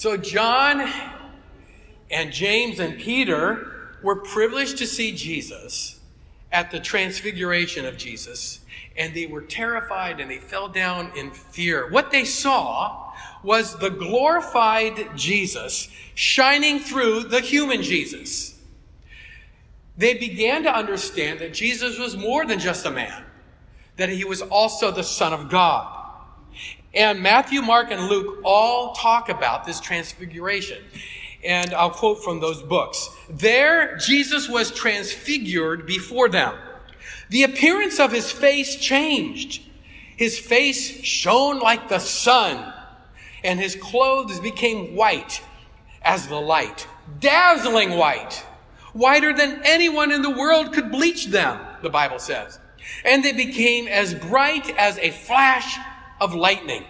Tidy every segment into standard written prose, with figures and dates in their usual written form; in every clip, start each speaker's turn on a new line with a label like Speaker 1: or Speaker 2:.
Speaker 1: So John and James and Peter were privileged to see Jesus at the transfiguration of Jesus, and they were terrified and they fell down in fear. What they saw was the glorified Jesus shining through the human Jesus. They began to understand that Jesus was more than just a man, that he was also the Son of God. And Matthew, Mark, and Luke all talk about this transfiguration. And I'll quote from those books. There, Jesus was transfigured before them. The appearance of his face changed. His face shone like the sun, and his clothes became white as the light, dazzling white, whiter than anyone in the world could bleach them, the Bible says. And they became as bright as a flash of lightning.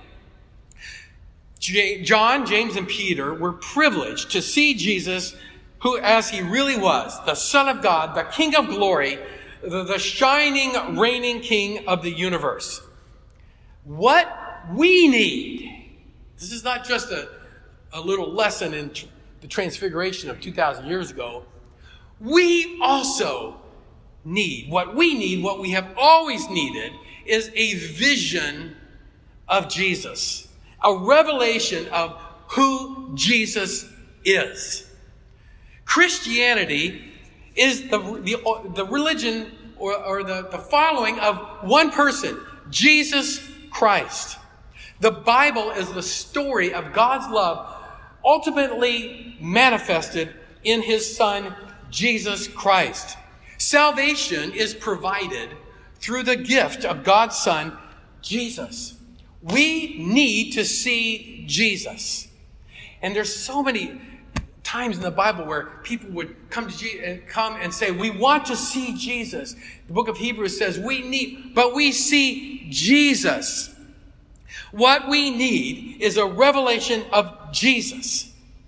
Speaker 1: John, James, and Peter were privileged to see Jesus, who, as he really was, the Son of God, the King of glory, the shining, reigning King of the universe. What we need, this is not just a little lesson in the transfiguration of 2,000 years ago. We also need, what we have always needed, is a vision of Jesus. A revelation of who Jesus is. Christianity is the religion or the following of one person, Jesus Christ. The Bible is the story of God's love ultimately manifested in his Son, Jesus Christ. Salvation is provided through the gift of God's Son, Jesus. We need to see Jesus. And there's so many times in the Bible where people would come and say, we want to see Jesus. The book of Hebrews says we see Jesus. What we need is a revelation of Jesus.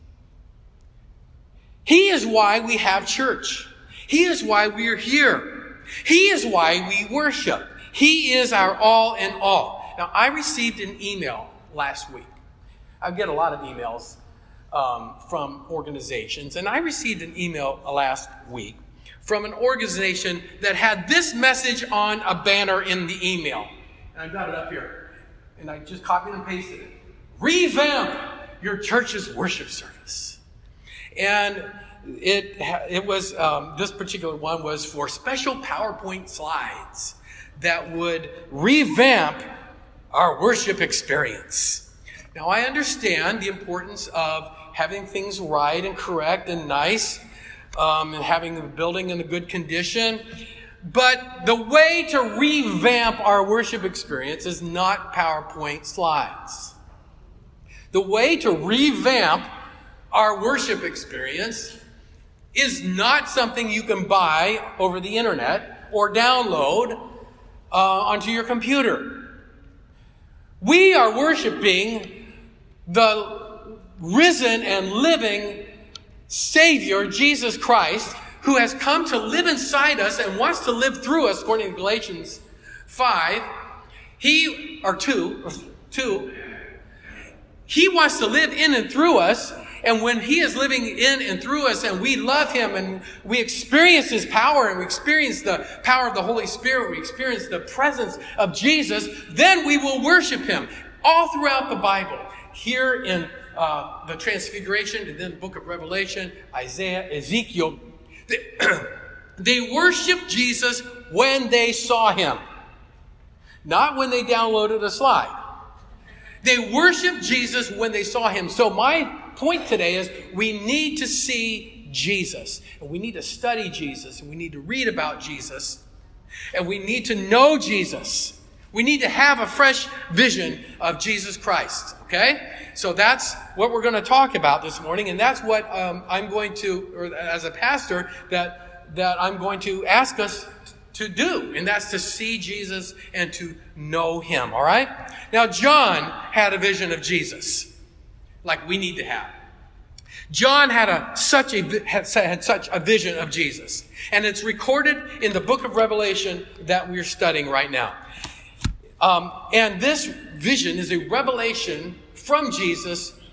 Speaker 1: He is why we have church. He is why we are here. He is why we worship. He is our all in all. Now, I received an email last week. I get a lot of emails from organizations, and I received an email last week from an organization that had this message on a banner in the email. And I've got it up here, and I just copied and pasted it. Revamp your church's worship service. And it was, this particular one was for special PowerPoint slides that would revamp our worship experience. Now, I understand the importance of having things right and correct and nice, and having the building in a good condition. But the way to revamp our worship experience is not PowerPoint slides. The way to revamp our worship experience is not something you can buy over the internet or download onto your computer. We are worshiping the risen and living Savior, Jesus Christ, who has come to live inside us and wants to live through us, according to Galatians 5. He wants to live in and through us. And when he is living in and through us and we love him and we experience his power and we experience the power of the Holy Spirit, we experience the presence of Jesus, then we will worship him. All throughout the Bible, here in the Transfiguration, and then the book of Revelation, Isaiah, Ezekiel, they worshiped Jesus when they saw him, not when they downloaded a slide. They worshiped Jesus when they saw him. So my point today is we need to see Jesus. And we need to study Jesus. And we need to read about Jesus. And we need to know Jesus. We need to have a fresh vision of Jesus Christ. Okay? So that's what we're going to talk about this morning. And that's what I'm going to, or as a pastor, that I'm going to ask us to do. And that's to see Jesus and to know him. All right? Now, John had a vision of Jesus, like we need to have. John had such a vision of Jesus. And it's recorded in the book of Revelation that we're studying right now. And this vision is a revelation from Jesus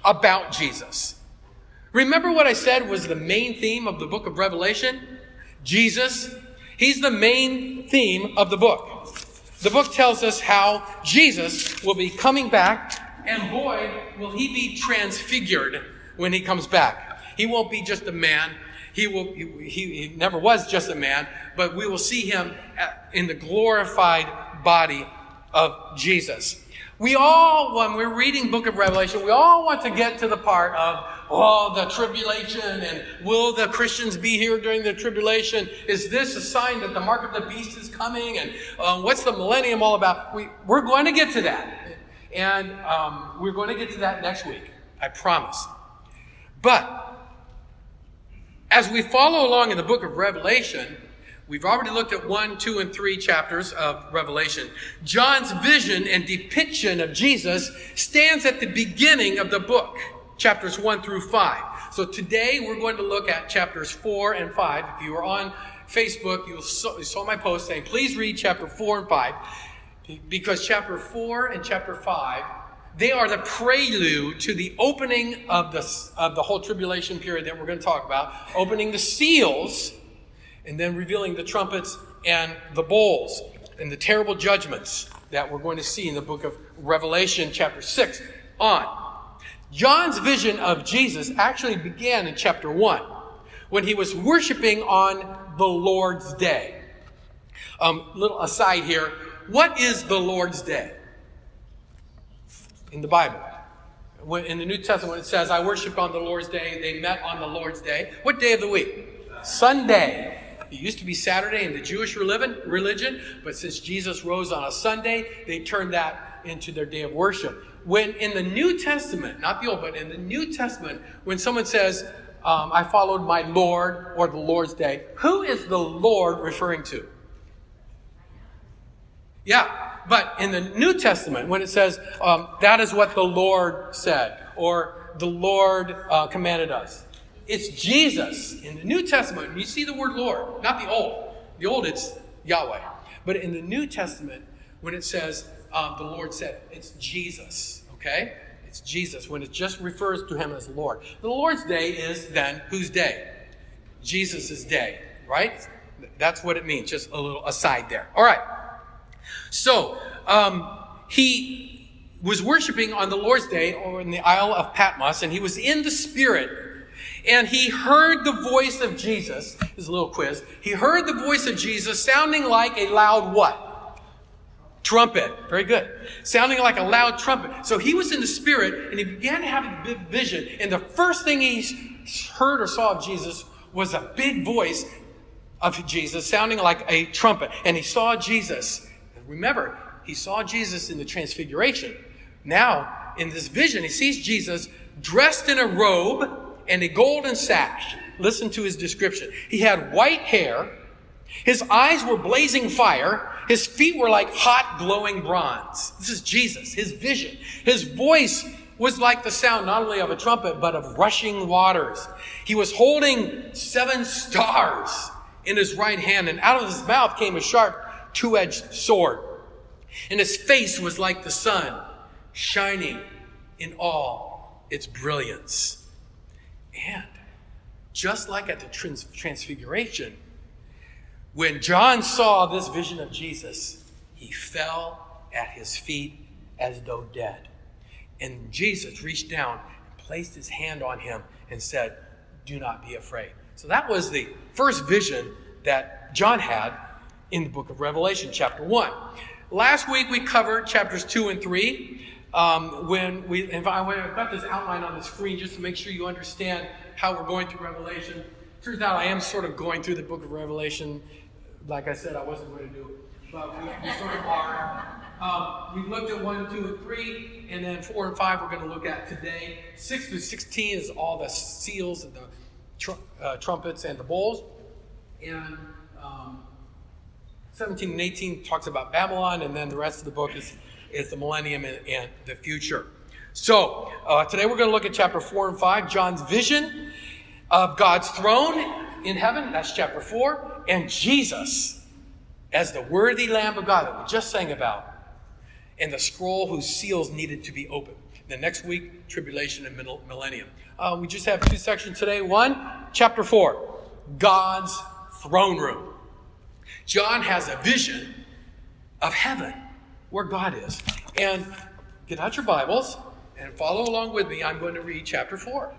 Speaker 1: about Jesus. Remember what I said was the main theme of the book of Revelation? Jesus. He's the main theme of the book. The book tells us how Jesus will be coming back, and boy, will he be transfigured when he comes back. He won't be just a man. He never was just a man, but we will see him in the glorified body of Jesus. We all, when we're reading book of Revelation, we all want to get to the part of, the tribulation, and will the Christians be here during the tribulation? Is this a sign that the mark of the beast is coming? And what's the millennium all about? We're going to get to that. And we're going to get to that next week. I promise. But as we follow along in the book of Revelation, we've already looked at 1, 2, and 3 chapters of Revelation. John's vision and depiction of Jesus stands at the beginning of the book, chapters 1 through 5. So today we're going to look at chapters 4 and 5. If you were on Facebook, you saw my post saying, please read chapter 4 and 5, because chapter 4 and chapter 5, they are the prelude to the opening of the whole tribulation period that we're going to talk about, opening the seals, and then revealing the trumpets and the bowls and the terrible judgments that we're going to see in the book of Revelation chapter 6 on. John's vision of Jesus actually began in chapter 1 when he was worshiping on the Lord's Day. Little aside here, what is the Lord's Day in the Bible? In the New Testament it says, I worship on the Lord's Day. They met on the Lord's Day. What day of the week? Sunday. It used to be Saturday in the Jewish religion, but since Jesus rose on a Sunday, they turned that into their day of worship. When in the New Testament, not the Old, but in the New Testament, when someone says, I followed my Lord, or the Lord's Day, who is the Lord referring to? Yeah, but in the New Testament, when it says, that is what the Lord said, or the Lord commanded us, it's Jesus. In the New Testament, when you see the word Lord, not the Old. The Old, it's Yahweh. But in the New Testament, when it says, the Lord said, it's Jesus, okay? It's Jesus, when it just refers to him as Lord. The Lord's Day is then whose day? Jesus' day, right? That's what it means, just a little aside there. All right. So, he was worshiping on the Lord's Day or in the Isle of Patmos, and he was in the Spirit. And he heard the voice of Jesus. This is a little quiz. He heard the voice of Jesus sounding like a loud what? Trumpet. Very good. Sounding like a loud trumpet. So he was in the Spirit, and he began to have a big vision. And the first thing he heard or saw of Jesus was a big voice of Jesus sounding like a trumpet. And he saw Jesus. Remember, he saw Jesus in the Transfiguration. Now, in this vision, he sees Jesus dressed in a robe and a golden sash. Listen to his description. He had white hair. His eyes were blazing fire. His feet were like hot glowing bronze. This is Jesus, his vision. His voice was like the sound not only of a trumpet, but of rushing waters. He was holding 7 stars in his right hand, and out of his mouth came a sharp two-edged sword. And his face was like the sun, shining in all its brilliance. And just like at the Transfiguration, when John saw this vision of Jesus, he fell at his feet as though dead. And Jesus reached down and placed his hand on him and said, do not be afraid. So that was the first vision that John had in the book of Revelation, chapter 1. Last week we covered chapters 2 and 3. I've got this outline on the screen just to make sure you understand how we're going through Revelation. Turns out I am sort of going through the book of Revelation. Like I said, I wasn't going to do it, but we sort of are. We've looked at 1, 2, and 3, and then 4 and 5 we're going to look at today. 6 through 16 is all the seals and the trumpets and the bowls. And 17 and 18 talks about Babylon, and then the rest of the book is the millennium and the future. So, today we're going to look at chapter 4 and 5, John's vision of God's throne in heaven, that's chapter 4, and Jesus as the worthy Lamb of God that we just sang about, and the scroll whose seals needed to be opened. Then next week, tribulation and millennium. We just have 2 sections today. 1, chapter 4, God's throne room. John has a vision of heaven, where God is. And get out your Bibles and follow along with me. I'm going to read chapter 4.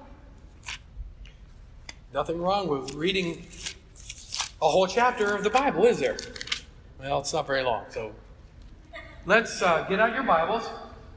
Speaker 1: Nothing wrong with reading a whole chapter of the Bible, is there? Well, it's not very long, so let's get out your Bibles.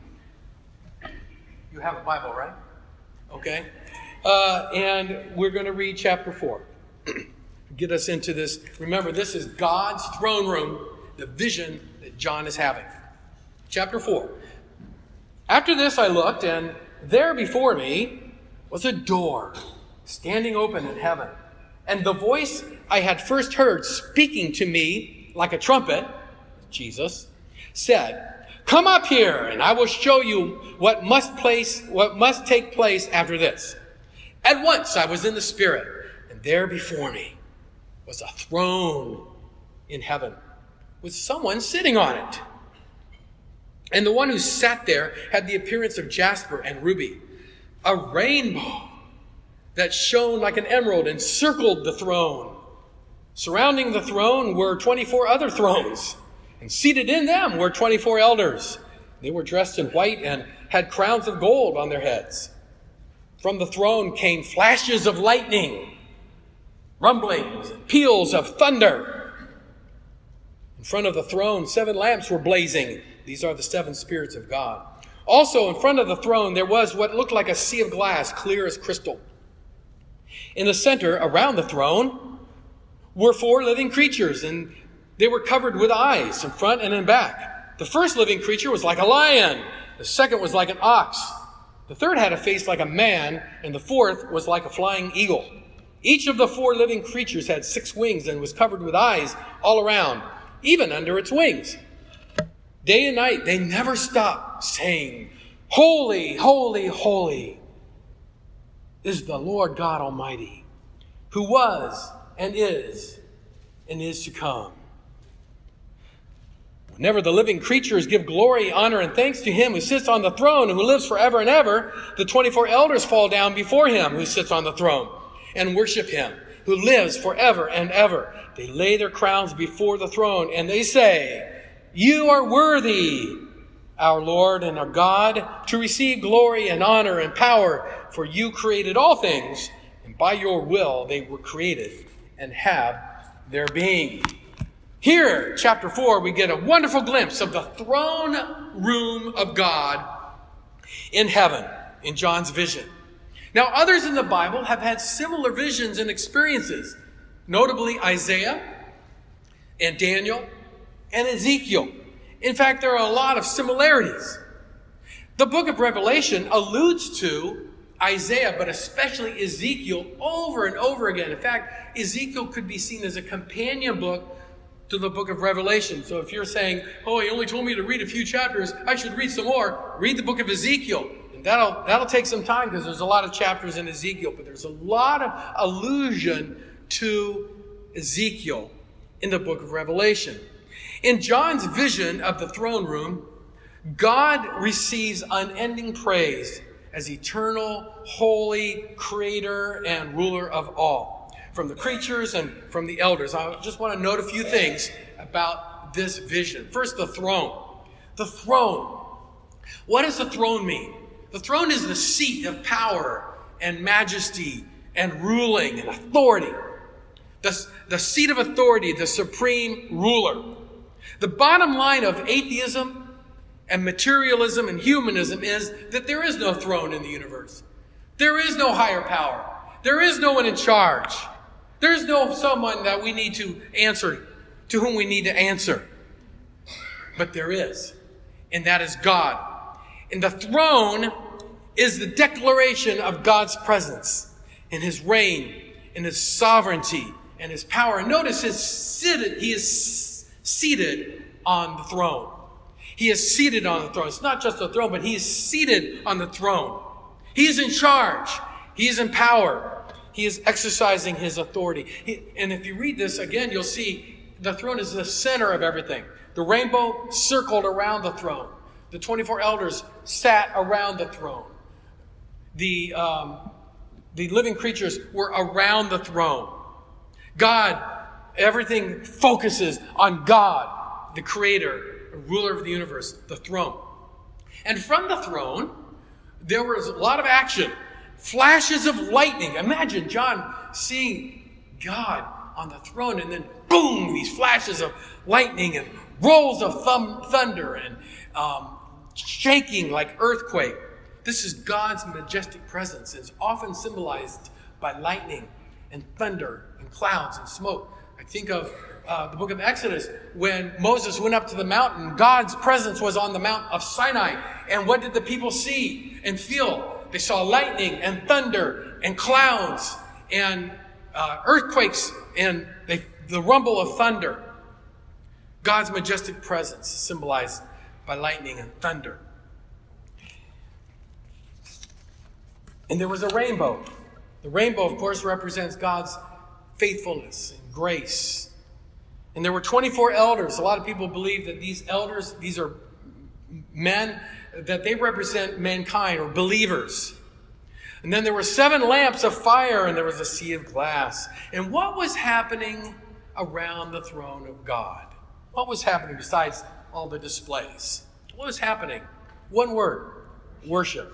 Speaker 1: You have a Bible, right? Okay. And we're going to read chapter 4. Get us into this. Remember, this is God's throne room, the vision that John is having. Chapter 4. After this I looked, and there before me was a door standing open in heaven. And the voice I had first heard speaking to me like a trumpet, Jesus, said, "Come up here, and I will show you what must take place after this." At once I was in the Spirit, and there before me was a throne in heaven, with someone sitting on it. And the one who sat there had the appearance of jasper and ruby. A rainbow that shone like an emerald encircled the throne. Surrounding the throne were 24 other thrones, and seated in them were 24 elders. They were dressed in white and had crowns of gold on their heads. From the throne came flashes of lightning, rumblings, and peals of thunder. In front of the throne, 7 lamps were blazing. These are the 7 spirits of God. Also, in front of the throne, there was what looked like a sea of glass, clear as crystal. In the center, around the throne, were 4 living creatures, and they were covered with eyes in front and in back. The first living creature was like a lion. The second was like an ox. The third had a face like a man, and the fourth was like a flying eagle. Each of the 4 living creatures had 6 wings and was covered with eyes all around, even under its wings. Day and night they never stopped saying, "Holy, holy, holy is the Lord God Almighty, who was and is to come." Whenever the living creatures give glory, honor, and thanks to him who sits on the throne and who lives forever and ever, the 24 elders fall down before him who sits on the throne and worship him who lives forever and ever. They lay their crowns before the throne and they say, "You are worthy, our Lord and our God, to receive glory and honor and power, for you created all things, and by your will they were created and have their being." Here, chapter 4, we get a wonderful glimpse of the throne room of God in heaven, in John's vision. Now, others in the Bible have had similar visions and experiences, notably Isaiah and Daniel and Ezekiel. In fact, there are a lot of similarities. The book of Revelation alludes to Isaiah, but especially Ezekiel, over and over again. In fact, Ezekiel could be seen as a companion book to the book of Revelation. So if you're saying, "Oh, he only told me to read a few chapters, I should read some more," read the book of Ezekiel. And that'll take some time because there's a lot of chapters in Ezekiel, but there's a lot of allusion to Ezekiel in the book of Revelation. In John's vision of the throne room, God receives unending praise as eternal, holy, creator, and ruler of all, from the creatures and from the elders. I just want to note a few things about this vision. First, the throne. The throne. What does the throne mean? The throne is the seat of power and majesty and ruling and authority. The seat of authority, the supreme ruler. The bottom line of atheism and materialism and humanism is that there is no throne in the universe. There is no higher power. There is no one in charge. There is no someone that we need to answer, to whom we need to answer. But there is, and that is God. And the throne is the declaration of God's presence and his reign and his sovereignty and his power. And notice he is seated on the throne. He is seated on the throne. It's not just a throne, but he is seated on the throne. He is in charge. He is in power. He is exercising his authority. And if you read this again, you'll see the throne is the center of everything. The rainbow circled around the throne. The 24 elders sat around the throne. The living creatures were around the throne. God, everything focuses on God, the creator, ruler of the universe, the throne. And from the throne, there was a lot of action. Flashes of lightning. Imagine John seeing God on the throne, and then boom, these flashes of lightning and rolls of thunder and shaking like earthquake. This is God's majestic presence. It's often symbolized by lightning and thunder and clouds and smoke. I think of the book of Exodus, when Moses went up to the mountain, God's presence was on the Mount of Sinai. And what did the people see and feel? They saw lightning and thunder and clouds and earthquakes and the rumble of thunder. God's majestic presence is symbolized by lightning and thunder. And there was a rainbow. The rainbow, of course, represents God's faithfulness and grace. And there were 24 elders. A lot of people believe that these elders, these are men, that they represent mankind or believers. And then there were 7 lamps of fire, and there was a sea of glass. And what was happening around the throne of God? What was happening besides all the displays? What was happening? One word: worship.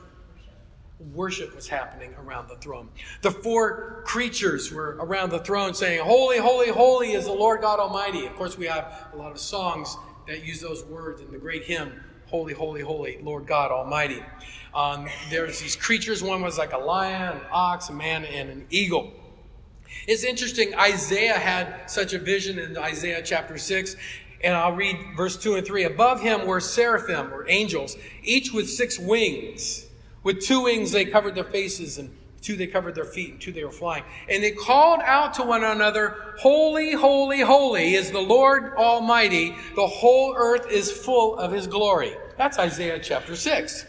Speaker 1: Worship was happening around the throne. The 4 creatures were around the throne saying, "Holy, holy, holy is the Lord God Almighty." Of course, we have a lot of songs that use those words in the great hymn, "Holy, holy, holy, Lord God Almighty." There's these creatures. One was like a lion, an ox, a man, and an eagle. It's interesting. Isaiah had such a vision in Isaiah chapter 6. And I'll read verse 2 and 3. Above him were seraphim, or angels, each with 6 wings. With 2 wings they covered their faces, and 2 they covered their feet, and 2 they were flying. And they called out to one another, "Holy, holy, holy is the Lord Almighty. The whole earth is full of his glory." That's Isaiah chapter 6.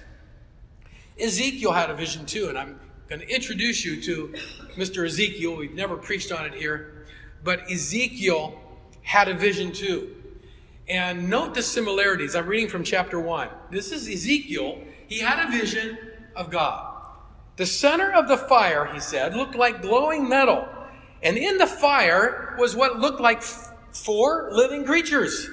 Speaker 1: Ezekiel had a vision too, and I'm going to introduce you to Mr. Ezekiel. We've never preached on it here, but Ezekiel had a vision too. And note the similarities. I'm reading from chapter 1. This is Ezekiel. He had a vision of God. The center of the fire, he said, looked like glowing metal. And in the fire was what looked like 4 living creatures.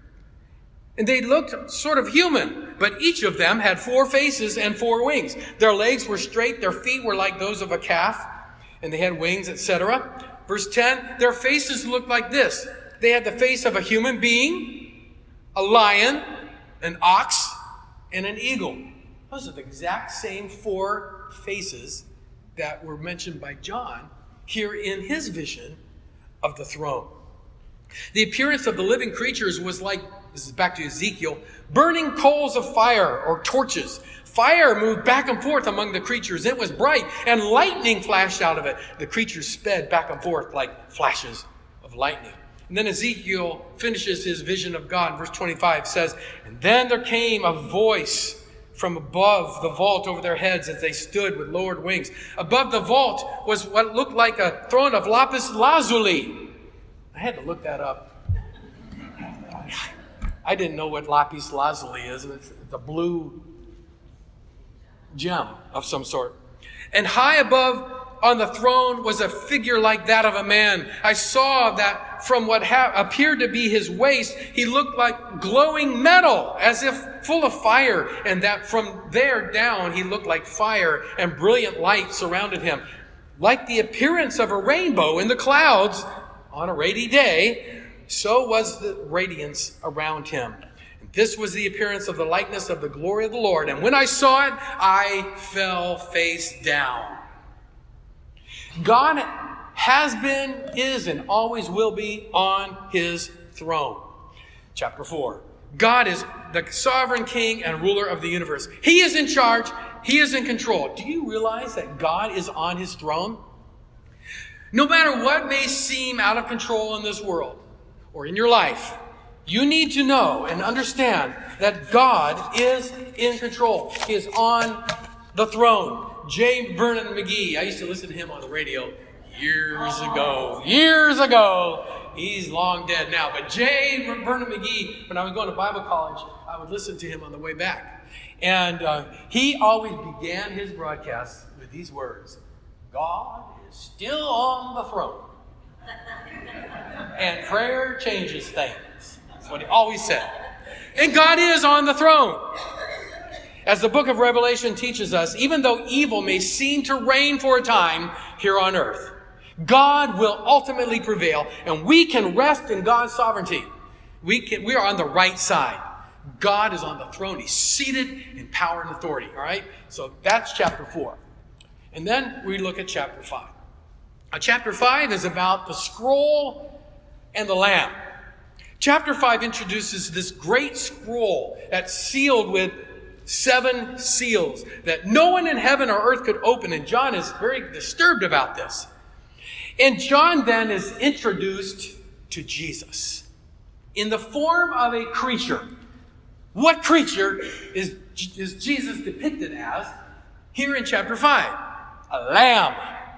Speaker 1: And they looked sort of human, but each of them had 4 faces and 4 wings. Their legs were straight, their feet were like those of a calf, and they had wings, etc. Verse 10, their faces looked like this. They had the face of a human being, a lion, an ox, and an eagle. Those are the exact same 4 faces that were mentioned by John here in his vision of the throne. The appearance of the living creatures was like, this is back to Ezekiel, burning coals of fire or torches. Fire moved back and forth among the creatures. It was bright, and lightning flashed out of it. The creatures sped back and forth like flashes of lightning. And then Ezekiel finishes his vision of God. Verse 25 says, "And then there came a voice from above the vault over their heads as they stood with lowered wings. Above the vault was what looked like a throne of lapis lazuli." I had to look that up. I didn't know what lapis lazuli is. It's a blue gem of some sort. And high above on the throne was a figure like that of a man. I saw that from what appeared to be his waist, he looked like glowing metal, as if full of fire, and that from there down he looked like fire, and brilliant light surrounded him. Like the appearance of a rainbow in the clouds on a rainy day, so was the radiance around him. And this was the appearance of the likeness of the glory of the Lord. And when I saw it, I fell face down. God has been, is, and always will be on his throne. Chapter 4. God is the sovereign king and ruler of the universe. He is in charge. He is in control. Do you realize that God is on his throne? No matter what may seem out of control in this world or in your life, you need to know and understand that God is in control. He is on the throne. J. Vernon McGee, I used to listen to him on the radio years ago. He's long dead now. But J. Vernon McGee, when I was going to Bible college, I would listen to him on the way back. And he always began his broadcasts with these words: God is still on the throne. And prayer changes things. That's what he always said. And God is on the throne. As the book of Revelation teaches us, even though evil may seem to reign for a time here on earth, God will ultimately prevail, and we can rest in God's sovereignty. We are on the right side. God is on the throne. He's seated in power and authority. All right? So that's chapter 4. And then we look at chapter 5. Chapter 5 is about the scroll and the Lamb. Chapter 5 introduces this great scroll that's sealed with 7 seals that no one in heaven or earth could open. And John is very disturbed about this. And John then is introduced to Jesus in the form of a creature. What creature is Jesus depicted as here in chapter 5? A lamb.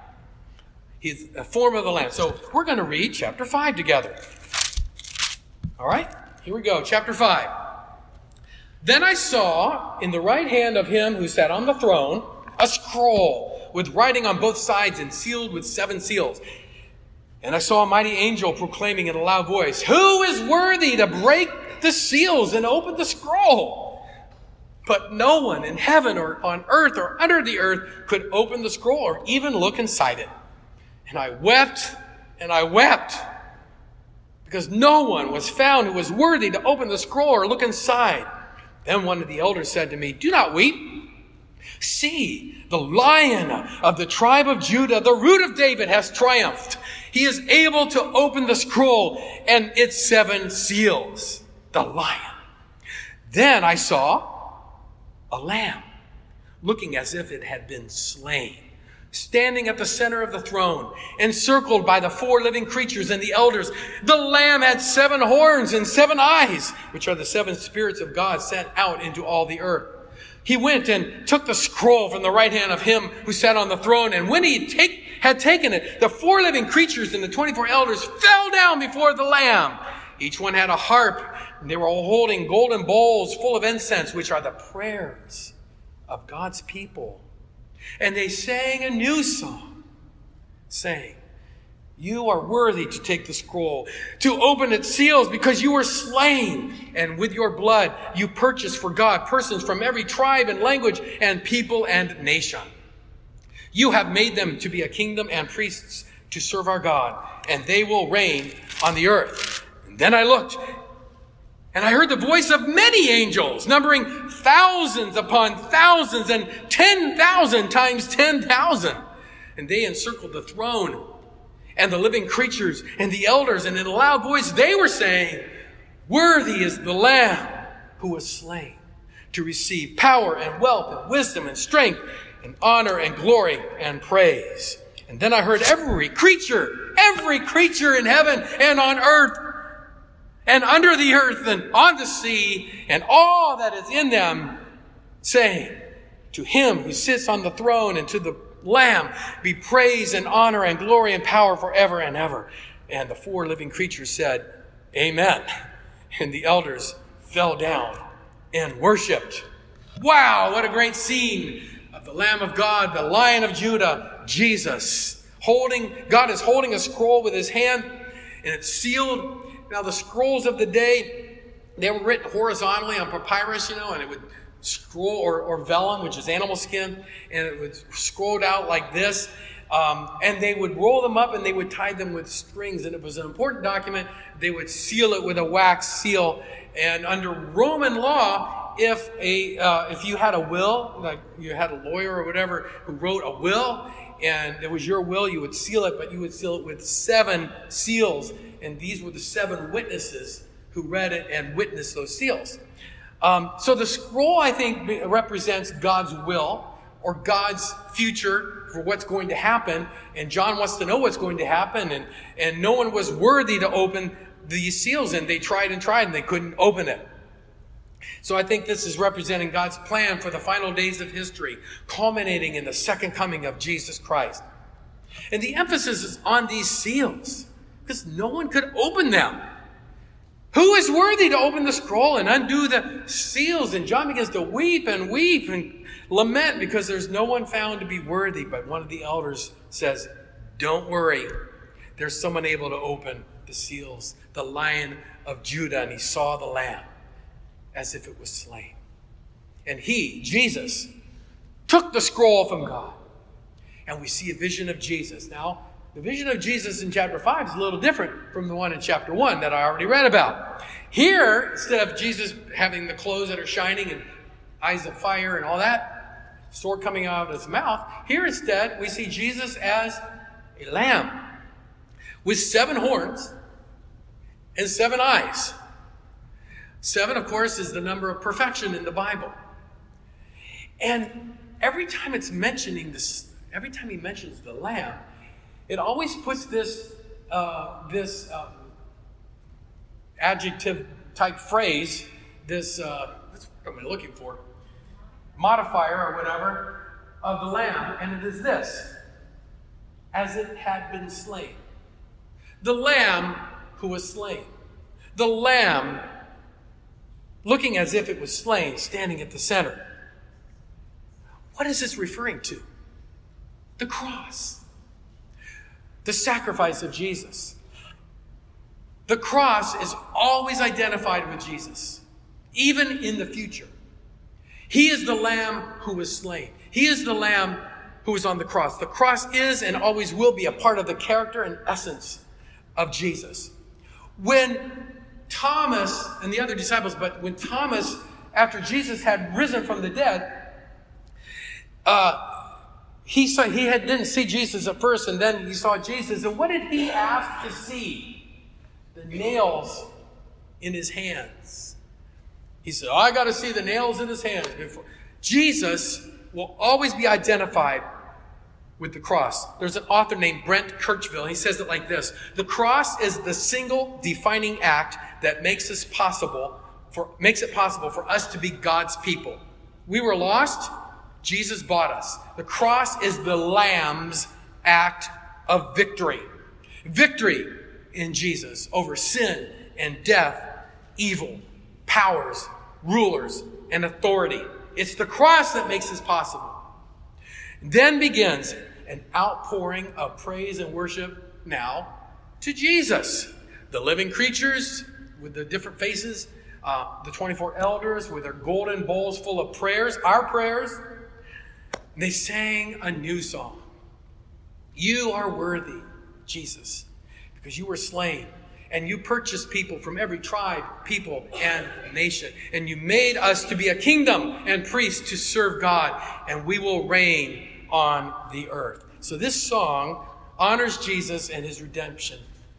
Speaker 1: He's a form of the lamb. So we're going to read chapter 5 together. All right, here we go. Chapter 5. Then I saw in the right hand of him who sat on the throne a scroll with writing on both sides and sealed with 7 seals. And I saw a mighty angel proclaiming in a loud voice, "Who is worthy to break the seals and open the scroll?" But no one in heaven or on earth or under the earth could open the scroll or even look inside it. And I wept and I wept because no one was found who was worthy to open the scroll or look inside. Then one of the elders said to me, "Do not weep. See, the Lion of the tribe of Judah, the Root of David, has triumphed. He is able to open the scroll and its 7 seals." The Lion. Then I saw a lamb, looking as if it had been slain, standing at the center of the throne, encircled by the 4 living creatures and the elders. The Lamb had 7 horns and 7 eyes, which are the 7 spirits of God sent out into all the earth. He went and took the scroll from the right hand of him who sat on the throne. And when he had taken it, the 4 living creatures and the 24 elders fell down before the Lamb. Each one had a harp, and they were all holding golden bowls full of incense, which are the prayers of God's people. And they sang a new song, saying, "You are worthy to take the scroll, to open its seals, because you were slain, and with your blood you purchased for God persons from every tribe and language and people and nation. You have made them to be a kingdom and priests to serve our God, and they will reign on the earth." And then I looked, and I heard the voice of many angels, numbering thousands upon thousands and 10,000 times 10,000. And they encircled the throne and the living creatures and the elders, and in a loud voice they were saying, "Worthy is the Lamb who was slain to receive power and wealth and wisdom and strength and honor and glory and praise." And then I heard every creature in heaven and on earth and under the earth and on the sea and all that is in them saying, "To him who sits on the throne and to the Lamb be praise and honor and glory and power forever and ever." And the 4 living creatures said, "Amen." And the elders fell down and worshiped. Wow, what a great scene of the Lamb of God, the Lion of Judah, Jesus. God is holding a scroll with his hand, and it's sealed. Now, the scrolls of the day, they were written horizontally on papyrus, and it would scroll, or vellum, which is animal skin, and it would scroll out like this. And they would roll them up and they would tie them with strings. And if it was an important document, they would seal it with a wax seal. And under Roman law, if you had a will, like you had a lawyer or whatever who wrote a will, and it was your will, you would seal it, but you would seal it with 7 seals. And these were the 7 witnesses who read it and witnessed those seals. So the scroll, I think, represents God's will or God's future for what's going to happen. And John wants to know what's going to happen. And no one was worthy to open these seals. And they tried and they couldn't open it. So I think this is representing God's plan for the final days of history, culminating in the second coming of Jesus Christ. And the emphasis is on these seals, because no one could open them. Who is worthy to open the scroll and undo the seals? And John begins to weep and lament because there's no one found to be worthy. But one of the elders says, don't worry. There's someone able to open the seals, the Lion of Judah. And he saw the Lamb as if it was slain. And he, Jesus, took the scroll from God. And we see a vision of Jesus. Now, the vision of Jesus in chapter 5 is a little different from the one in chapter 1 that I already read about. Here, instead of Jesus having the clothes that are shining and eyes of fire and all that, sword coming out of his mouth, here instead we see Jesus as a lamb with 7 horns and 7 eyes. 7, of course, is the number of perfection in the Bible. And every time he mentions the lamb, it always puts this adjective type phrase, what's what am I looking for? Modifier or whatever of the lamb, and it is this: as it had been slain. The lamb who was slain. The lamb looking as if it was slain, standing at the center. What is this referring to? The cross. The sacrifice of Jesus. The cross is always identified with Jesus, even in the future. He is the Lamb who was slain. He is the Lamb who was on the cross. The cross is and always will be a part of the character and essence of Jesus. When Thomas and the other disciples, but when Thomas, after Jesus had risen from the dead, he didn't see Jesus at first, and then he saw Jesus. And what did he ask to see? The nails in his hands. He said, I got to see the nails in his hands. Jesus will always be identified with the cross. There's an author named Brent Kirchville. He says it like this: the cross is the single defining act that makes it possible for us to be God's people. We were lost. Jesus bought us. The cross is the Lamb's act of victory. Victory in Jesus over sin and death, evil, powers, rulers, and authority. It's the cross that makes this possible. Then begins an outpouring of praise and worship now to Jesus. The living creatures with the different faces, the 24 elders with their golden bowls full of prayers, our prayers. They sang a new song. You are worthy, Jesus, because you were slain. And you purchased people from every tribe, people, and nation. And you made us to be a kingdom and priests to serve God. And we will reign on the earth. So this song honors Jesus and his redemption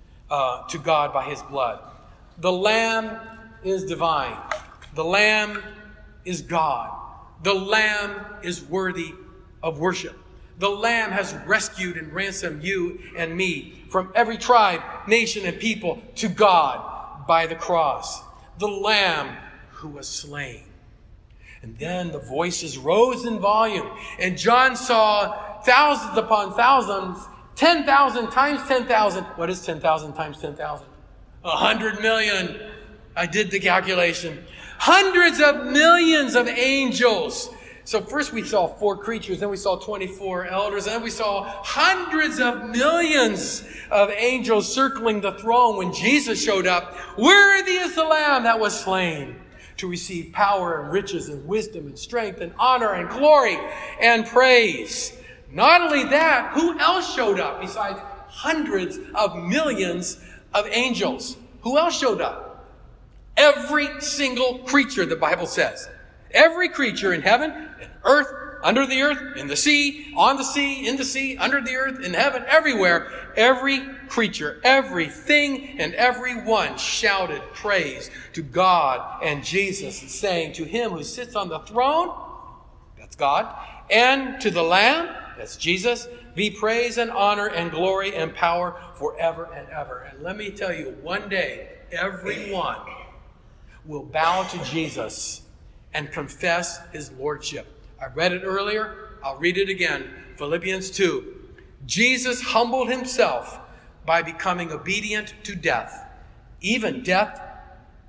Speaker 1: to God by his blood. The Lamb is divine. The Lamb is God. The Lamb is worthy of worship. The Lamb has rescued and ransomed you and me from every tribe, nation, and people to God by the cross. The Lamb who was slain. And then the voices rose in volume, and John saw thousands upon thousands, 10,000 times 10,000. What is 10,000 times 10,000? 100 million. I did the calculation. Hundreds of millions of angels. So first we saw 4 creatures, then we saw 24 elders, and then we saw hundreds of millions of angels circling the throne when Jesus showed up. Worthy is the Lamb that was slain to receive power and riches and wisdom and strength and honor and glory and praise. Not only that, who else showed up besides hundreds of millions of angels? Who else showed up? Every single creature, the Bible says. Every creature in heaven, in earth, under the earth, in the sea, on the sea, in the sea, under the earth, in heaven, everywhere. Every creature, everything, and everyone shouted praise to God and Jesus, saying, to him who sits on the throne, that's God, and to the Lamb, that's Jesus, be praise and honor and glory and power forever and ever. And let me tell you, one day, everyone will bow to Jesus and confess his lordship. I read it earlier. I'll read it again. Philippians 2. Jesus humbled himself by becoming obedient to death, even death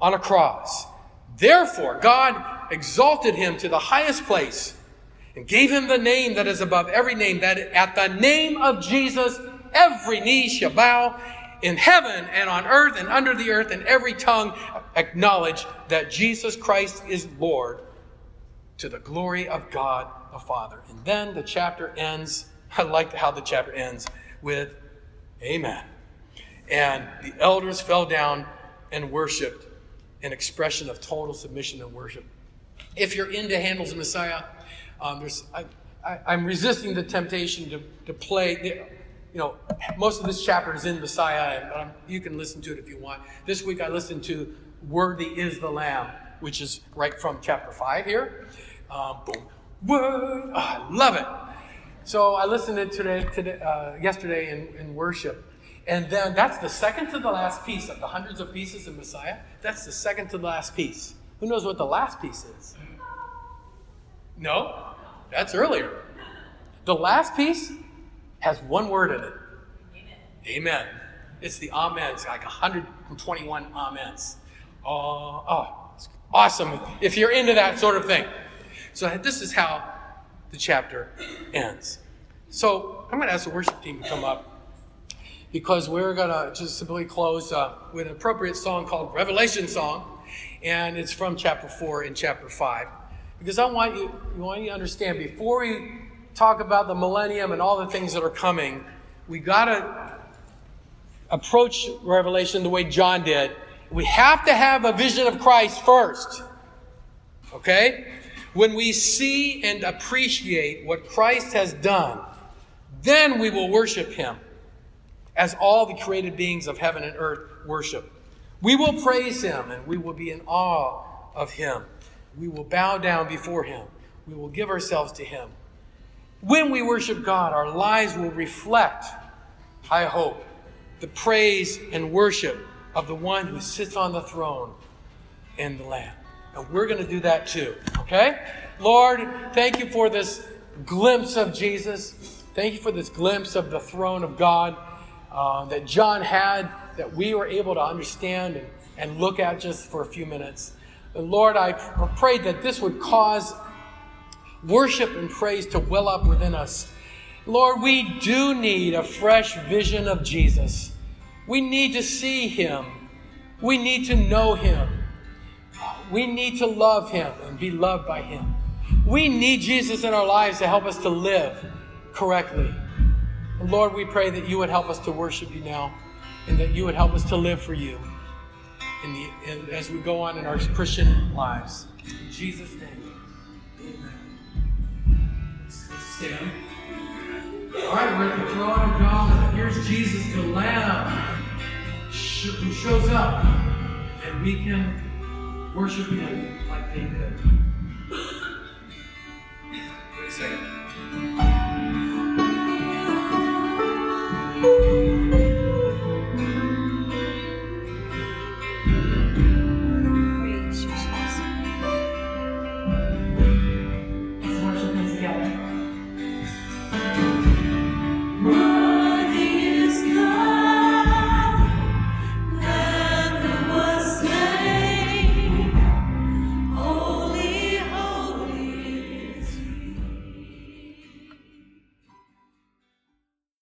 Speaker 1: on a cross. Therefore, God exalted him to the highest place and gave him the name that is above every name, that at the name of Jesus, every knee shall bow in heaven and on earth and under the earth, and every tongue acknowledge that Jesus Christ is Lord, to the glory of God the Father. And then the chapter ends, I like how the chapter ends, with Amen. And the elders fell down and worshiped, an expression of total submission and worship. If you're into Handel's Messiah, I'm resisting the temptation to play. Most of this chapter is in Messiah, and you can listen to it if you want. This week I listened to Worthy is the Lamb, which is right from chapter 5 here. I love it. So I listened to it yesterday in worship. And then that's the second to the last piece of the hundreds of pieces in Messiah. That's the second to the last piece. Who knows what the last piece is? No? That's earlier. The last piece has one word in it. Amen. It's the amen. It's like 121 amens. It's awesome if you're into that sort of thing. So this is how the chapter ends. So I'm going to ask the worship team to come up, because we're going to just simply close with an appropriate song called Revelation Song. And it's from chapter 4 and chapter 5. Because I want you to understand, before we talk about the millennium and all the things that are coming, we got to approach Revelation the way John did. We have to have a vision of Christ first. Okay? When we see and appreciate what Christ has done, then we will worship him as all the created beings of heaven and earth worship. We will praise him, and we will be in awe of him. We will bow down before him. We will give ourselves to him. When we worship God, our lives will reflect, I hope, the praise and worship of the one who sits on the throne and the Lamb. And we're going to do that too, okay? Lord, thank you for this glimpse of Jesus. Thank you for this glimpse of the throne of God that John had, that we were able to understand and look at just for a few minutes. And Lord, I prayed that this would cause worship and praise to well up within us. Lord, we do need a fresh vision of Jesus. We need to see him. We need to know him. We need to love him and be loved by him. We need Jesus in our lives to help us to live correctly. And Lord, we pray that you would help us to worship you now, and that you would help us to live for you as we go on in our Christian lives. In Jesus' name, amen. Let's stand. All right, we're at the throne of God. Here's Jesus, the Lamb, who shows up, and we can worship him like they did.